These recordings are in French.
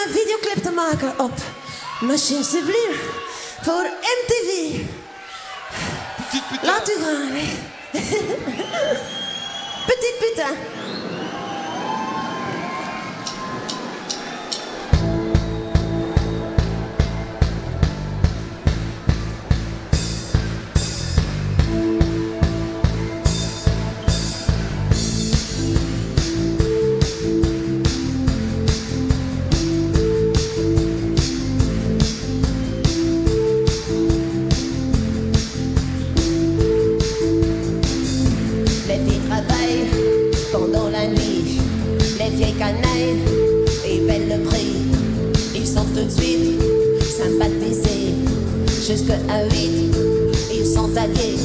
een videoclip te maken op Machine Sublime voor MTV. Laat u gaan, hè. Petit putain. Pendant la nuit, les vieilles canailles éveillent le prix. Ils sont tout de suite sympathisés. Jusqu'à 8, ils sont alliés.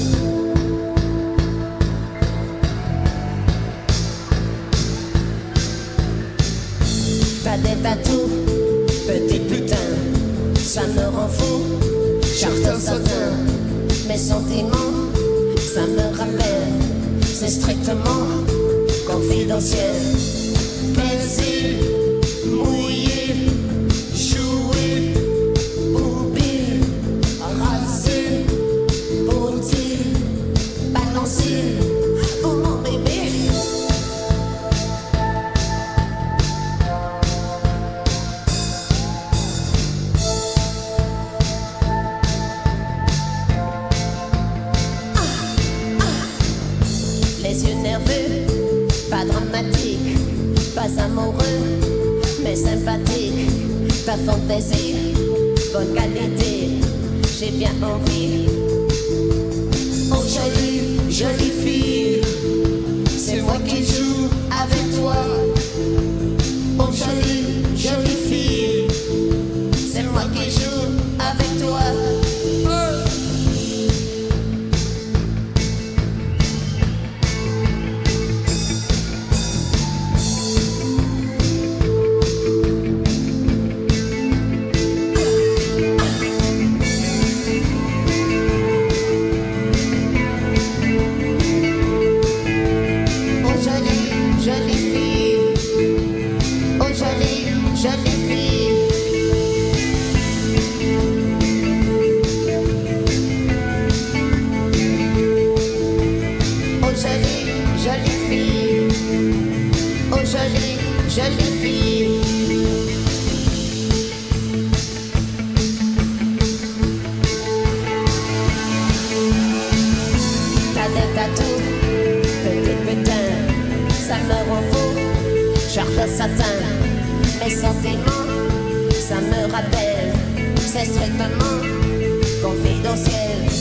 T'as des tatous, petit putain, ça me rend fou. Charte satin, mes sentiments, ça me rappelle. C'est strictement confidentiel. Baiser, mouiller, jouer, boubir, raser, bondir, balancer pour mon bébé. Les yeux nerveux, pas dramatique, pas amoureux, mais sympathique. Ta fantaisie, bonne qualité, j'ai bien envie. Oh jolie, jolie fille, c'est moi qui joue avec toi. Oh jolie, jolie fille, c'est moi qui joue avec toi. Jolie fille. T'as des tatous, petit putain, ça me rend fou. Charte satin, mes sentiments, ça me rappelle. C'est strictement confidentiel.